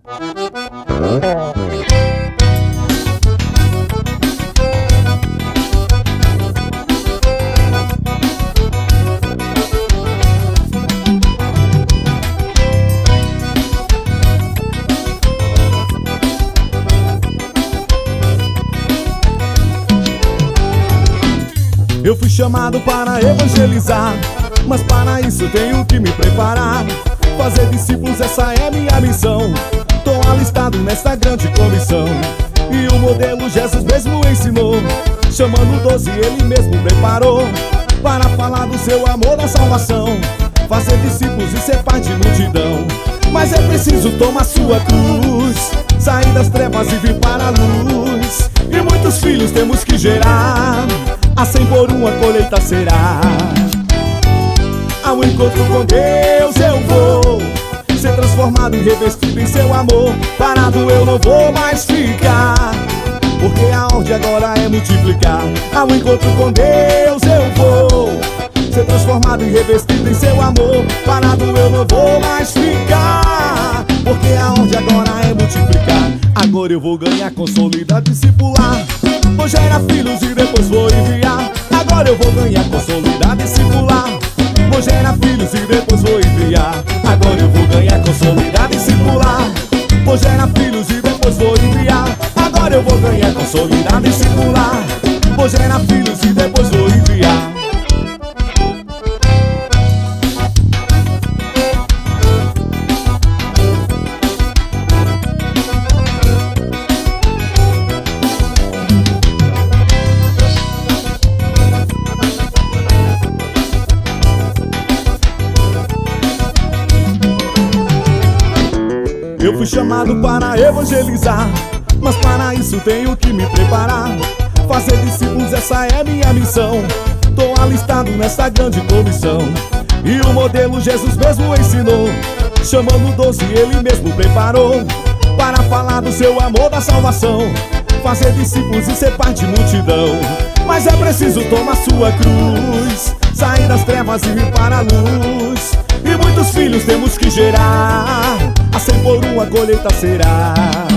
Eu fui chamado para evangelizar, mas para isso tenho que me preparar. Fazer discípulos, essa é minha missão. Tô alistado nesta grande comissão. E o modelo Jesus mesmo ensinou, chamando 12 ele mesmo preparou, para falar do seu amor, da salvação, fazer discípulos e ser parte de multidão. Mas é preciso tomar sua cruz, sair das trevas e vir para a luz. E muitos filhos temos que gerar, a 100 por 1 a colheita será. Ao encontro com Deus eu vou, ser transformado e revestido em seu amor. Parado eu não vou mais ficar, porque a ordem agora é multiplicar. Ao encontro com Deus eu vou, ser transformado e revestido em seu amor. Parado eu não vou mais ficar, porque a ordem agora é multiplicar. Agora eu vou ganhar, consolidar, discipular, vou gerar filhos e depois vou enviar. Agora eu vou ganhar, consolidar, discipular, vou gerar filhos e depois vou enviar. Agora eu vou ganhar, consolidar, discipular, vou gerar filhos e depois vou enviar. Agora eu vou ganhar, consolidar, discipular, vou gerar filhos e depois vou enviar. Eu fui chamado para evangelizar, mas para isso tenho que me preparar. Fazer discípulos, essa é minha missão. Tô alistado nessa grande comissão. E o modelo Jesus mesmo ensinou, chamando 12 ele mesmo preparou, para falar do seu amor, da salvação, fazer discípulos e ser parte de multidão. Mas é preciso tomar sua cruz, sair das trevas e vir para a luz. E muitos filhos temos que gerar, a 100 por 1 a colheita será.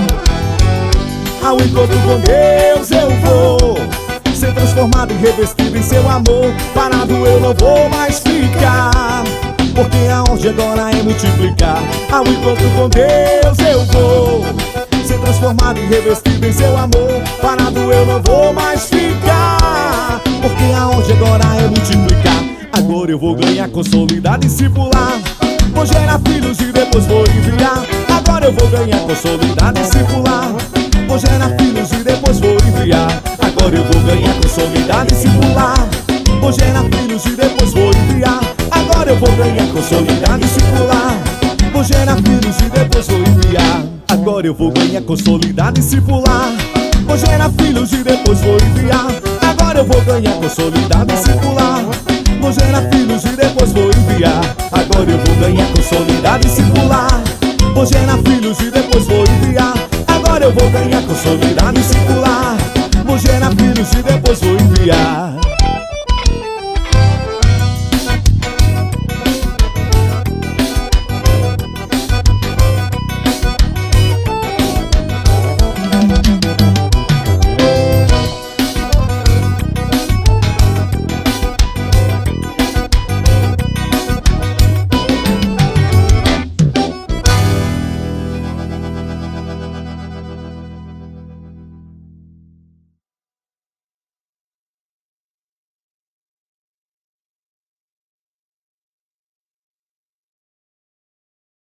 Ao encontro com Deus eu vou, ser transformado e revestido em seu amor. Parado eu não vou mais ficar, porque a ordem agora é multiplicar. Ao encontro com Deus eu vou, ser transformado e revestido em seu amor. Parado eu não vou mais ficar, porque a ordem agora é multiplicar. Agora eu vou ganhar, consolidar, discipular, vou gerar filhos e depois vou enviar. Agora eu vou ganhar, consolidar, discipular, vou gerar filhos e depois vou enviar. Agora eu vou ganhar, consolidar, discipular, vou gerar filhos e depois vou enviar. Agora eu vou ganhar, consolidar, discipular, vou gerar filhos e depois vou enviar. Agora eu vou ganhar, consolidar, discipular, vou gerar filhos e depois vou enviar. Agora eu vou ganhar, consolidar, discipular, vou gerar filhos e depois vou enviar. Agora eu vou ganhar, consolidar, discipular, vou gerar filhos e depois vou enviar. Agora eu vou ganhar, consolidar, discipular, vou gerar filhos e depois vou enviar.